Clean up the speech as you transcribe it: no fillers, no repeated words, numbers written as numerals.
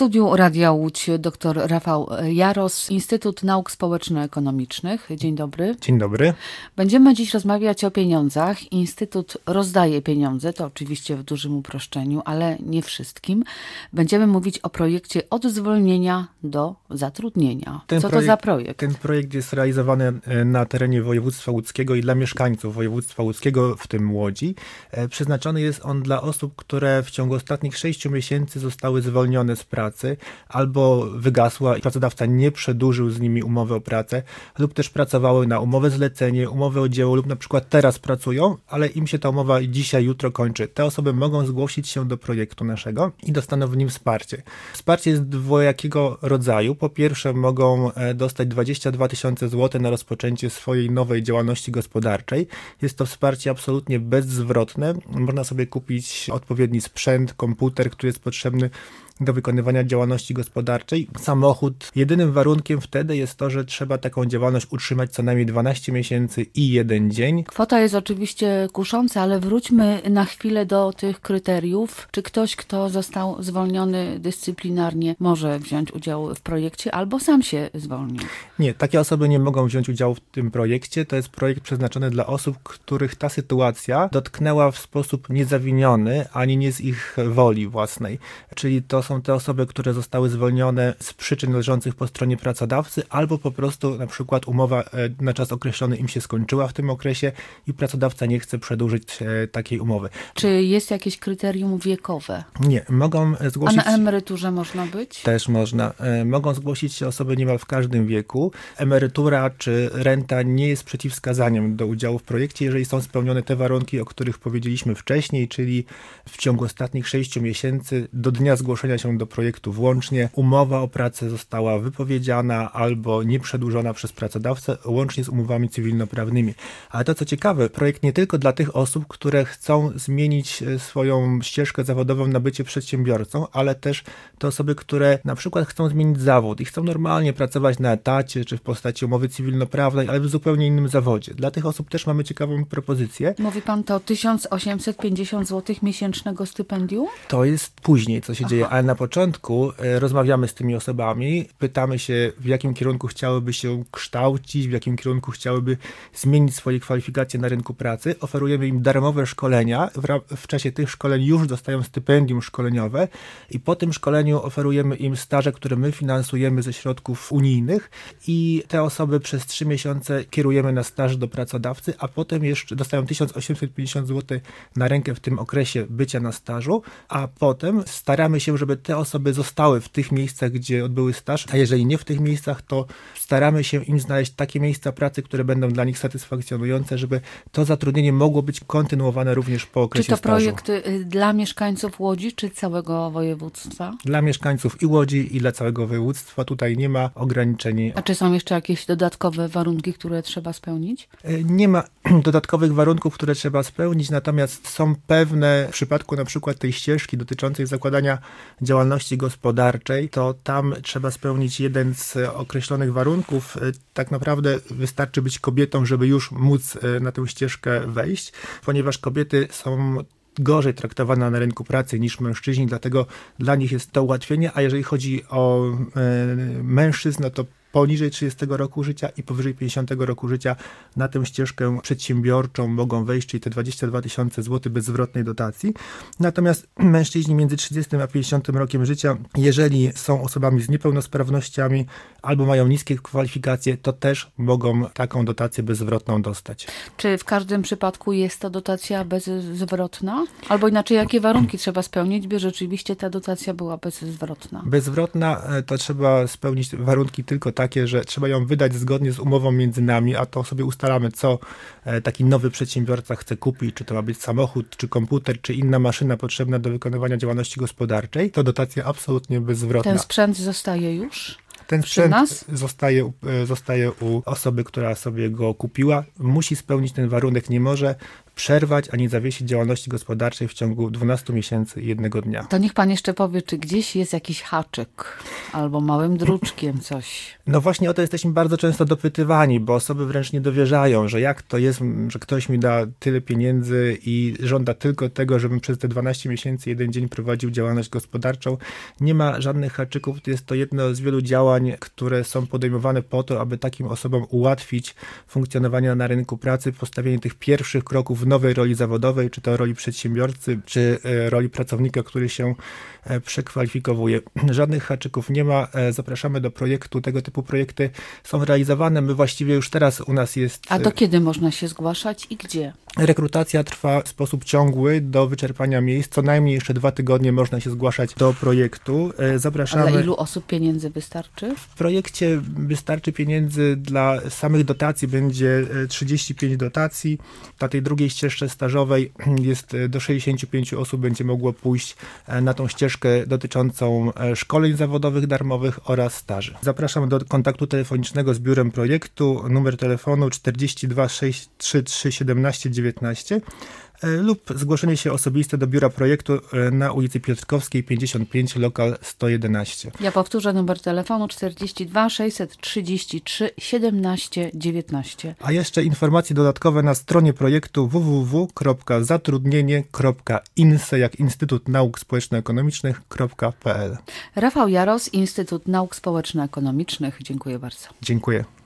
studiu Radia Łódź dr Rafał Jaros, Instytut Nauk Społeczno-Ekonomicznych. Dzień dobry. Dzień dobry. Będziemy dziś rozmawiać o pieniądzach. Instytut rozdaje pieniądze, to oczywiście w dużym uproszczeniu, ale nie wszystkim. Będziemy mówić o projekcie od zwolnienia do zatrudnienia. Co to za projekt? Ten projekt jest realizowany na terenie województwa łódzkiego i dla mieszkańców województwa łódzkiego, w tym Łodzi. Przeznaczony jest on dla osób, które w ciągu ostatnich 6 miesięcy zostały zwolnione z pracy albo wygasła i pracodawca nie przedłużył z nimi umowy o pracę, lub też pracowały na umowę zlecenie, umowę o dzieło lub na przykład teraz pracują, ale im się ta umowa dzisiaj, jutro kończy. Te osoby mogą zgłosić się do projektu naszego i dostaną w nim wsparcie. Wsparcie jest dwojakiego rodzaju. Po pierwsze mogą dostać 22 000 złotych na rozpoczęcie swojej nowej działalności gospodarczej. Jest to wsparcie absolutnie bezzwrotne. Można sobie kupić odpowiedni sprzęt, komputer, który jest potrzebny do wykonywania działalności gospodarczej. Samochód. Jedynym warunkiem wtedy jest to, że trzeba taką działalność utrzymać co najmniej 12 miesięcy i 1 dzień. Kwota jest oczywiście kusząca, ale wróćmy na chwilę do tych kryteriów. Czy ktoś, kto został zwolniony dyscyplinarnie, może wziąć udział w projekcie albo sam się zwolnił? Nie, takie osoby nie mogą wziąć udziału w tym projekcie. To jest projekt przeznaczony dla osób, których ta sytuacja dotknęła w sposób niezawiniony, ani nie z ich woli własnej. Czyli to są te osoby, które zostały zwolnione z przyczyn leżących po stronie pracodawcy, albo po prostu na przykład umowa na czas określony im się skończyła w tym okresie i pracodawca nie chce przedłużyć takiej umowy. Czy jest jakieś kryterium wiekowe? Nie, mogą zgłosić... A na emeryturze można być? Też można. Mogą zgłosić się osoby niemal w każdym wieku. Emerytura czy renta nie jest przeciwwskazaniem do udziału w projekcie, jeżeli są spełnione te warunki, o których powiedzieliśmy wcześniej, czyli w ciągu ostatnich 6 miesięcy do dnia zgłoszenia się do projektu włącznie umowa o pracę została wypowiedziana albo nie przedłużona przez pracodawcę, łącznie z umowami cywilnoprawnymi. Ale to, co ciekawe, projekt nie tylko dla tych osób, które chcą zmienić swoją ścieżkę zawodową na bycie przedsiębiorcą, ale też te osoby, które na przykład chcą zmienić zawód i chcą normalnie pracować na etacie, czy w postaci umowy cywilnoprawnej, ale w zupełnie innym zawodzie. Dla tych osób też mamy ciekawą propozycję. Mówi pan to 1850 zł miesięcznego stypendium? To jest później, co się dzieje, ale na początku rozmawiamy z tymi osobami, pytamy się, w jakim kierunku chciałyby się kształcić, w jakim kierunku chciałyby zmienić swoje kwalifikacje na rynku pracy. Oferujemy im darmowe szkolenia. W czasie tych szkoleń już dostają stypendium szkoleniowe i po tym szkoleniu oferujemy im staże, które my finansujemy ze środków unijnych i te osoby przez 3 miesiące kierujemy na staż do pracodawcy, a potem jeszcze dostają 1850 zł na rękę w tym okresie bycia na stażu, a potem staramy się, żeby te osoby zostały w tych miejscach, gdzie odbyły staż, a jeżeli nie w tych miejscach, to staramy się im znaleźć takie miejsca pracy, które będą dla nich satysfakcjonujące, żeby to zatrudnienie mogło być kontynuowane również po okresie stażu. Czy to projekt dla mieszkańców Łodzi, czy całego województwa? Dla mieszkańców i Łodzi, i dla całego województwa. Tutaj nie ma ograniczeń. A czy są jeszcze jakieś dodatkowe warunki, które trzeba spełnić? Nie ma dodatkowych warunków, które trzeba spełnić, natomiast są pewne, w przypadku na przykład tej ścieżki dotyczącej zakładania działalności gospodarczej, to tam trzeba spełnić jeden z określonych warunków. Tak naprawdę wystarczy być kobietą, żeby już móc na tę ścieżkę wejść, ponieważ kobiety są gorzej traktowana na rynku pracy niż mężczyźni, dlatego dla nich jest to ułatwienie, a jeżeli chodzi o mężczyzn, no to poniżej 30 roku życia i powyżej 50 roku życia na tę ścieżkę przedsiębiorczą mogą wejść, czyli te 22 000 zł bezzwrotnej dotacji. Natomiast mężczyźni między 30 a 50 rokiem życia, jeżeli są osobami z niepełnosprawnościami albo mają niskie kwalifikacje, to też mogą taką dotację bezzwrotną dostać. Czy w każdym przypadku jest to dotacja bezzwrotna? Albo inaczej, jakie warunki trzeba spełnić, by rzeczywiście ta dotacja była bezzwrotna? Bezzwrotna to trzeba spełnić warunki tylko takie, że trzeba ją wydać zgodnie z umową między nami, a to sobie ustalamy, co taki nowy przedsiębiorca chce kupić, czy to ma być samochód, czy komputer, czy inna maszyna potrzebna do wykonywania działalności gospodarczej. To dotacja absolutnie bezzwrotna. Ten sprzęt zostaje już? Ten sprzęt zostaje u osoby, która sobie go kupiła. Musi spełnić ten warunek, nie może przerwać ani zawiesić działalności gospodarczej w ciągu 12 miesięcy i 1 dnia. To niech pan jeszcze powie, czy gdzieś jest jakiś haczyk, albo małym druczkiem coś. No właśnie o to jesteśmy bardzo często dopytywani, bo osoby wręcz nie dowierzają, że jak to jest, że ktoś mi da tyle pieniędzy i żąda tylko tego, żebym przez te 12 miesięcy jeden dzień prowadził działalność gospodarczą. Nie ma żadnych haczyków, jest to jedno z wielu działań, które są podejmowane po to, aby takim osobom ułatwić funkcjonowanie na rynku pracy, postawienie tych pierwszych kroków w nowej roli zawodowej, czy to roli przedsiębiorcy, czy roli pracownika, który się przekwalifikowuje. Żadnych haczyków nie ma. Zapraszamy do projektu. Tego typu projekty są realizowane. My właściwie już teraz u nas jest... A do kiedy można się zgłaszać i gdzie? Rekrutacja trwa w sposób ciągły do wyczerpania miejsc. Co najmniej jeszcze 2 tygodnie można się zgłaszać do projektu. Zapraszamy. A dla ilu osób pieniędzy wystarczy? W projekcie wystarczy pieniędzy dla samych dotacji. Będzie 35 dotacji. Na tej drugiej ścieżce stażowej jest do 65 osób będzie mogło pójść na tą ścieżkę dotyczącą szkoleń zawodowych darmowych oraz staży. Zapraszam do kontaktu telefonicznego z biurem projektu. Numer telefonu 42 633 17 19 lub zgłoszenie się osobiste do biura projektu na ulicy Piotrkowskiej 55, lokal 111. Ja powtórzę numer telefonu 42 633 17 19. A jeszcze informacje dodatkowe na stronie projektu www.zatrudnienie.inse jak Instytut Nauk Społeczno-Ekonomicznych.pl. Rafał Jaros, Instytut Nauk Społeczno-Ekonomicznych. Dziękuję bardzo. Dziękuję.